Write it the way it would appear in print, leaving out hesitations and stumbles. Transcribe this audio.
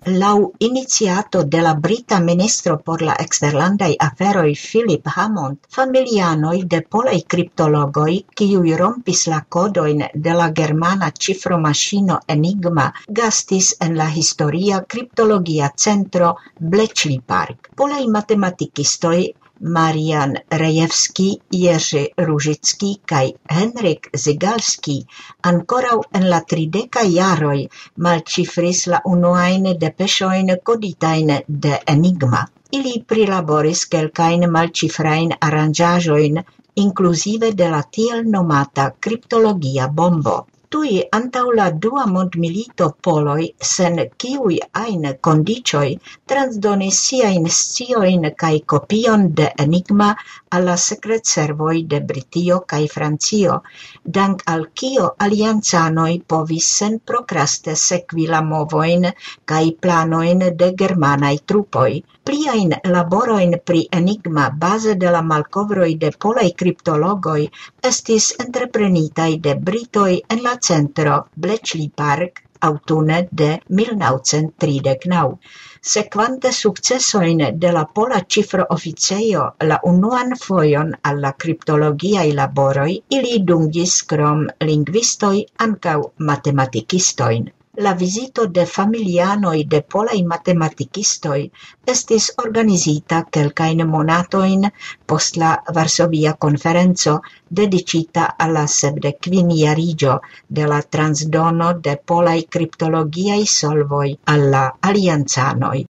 Lau iniziato de la brita ministro por la exterlandai aferoi Philip Hammond, familianoi de polai criptologoi, kiui rompis la codoin de la germana cifromaschino Enigma, gastis en la historia criptologia centro Bletchley Park. Polai matematikistoi Marian Rejewski, Jerzy Różicki kaj Henryk Zygalski ankorau en la 30 jaroj malcifris la unuajn depešojn koditajn de Enigma. Ili prilaboris kelkajn malcifrajn aranĝaĵojn, inclusive de la tiel nomata kriptologia bombo. Tui antau la dua mondmilito poloi sen kiui ain condicioi transdonis siain scioin kai copion de Enigma alla secretservoi de Britio kai Francio, dank al kio alianzanoi povis sen procraste sequi la movoin kai planoin de germanai trupoi. Pliain laboroin pri Enigma base de la malcovroi de polai criptologoi estis entreprenitai de Britoi en la centro Bletchley Park autune de 1939. Sequante successoin de la pola cifro officeio la unuan foion alla criptologiai laboroi, ili dungis crom linguistoi ancau matematicistoin. La visito de familianoi de polai matematikistoi estis organizita kelkajn monatoin post la Varsovia konferenco dedicita alla 75-jarigio de la transdono de polai kriptologiaj solvoj al la aliancanoj.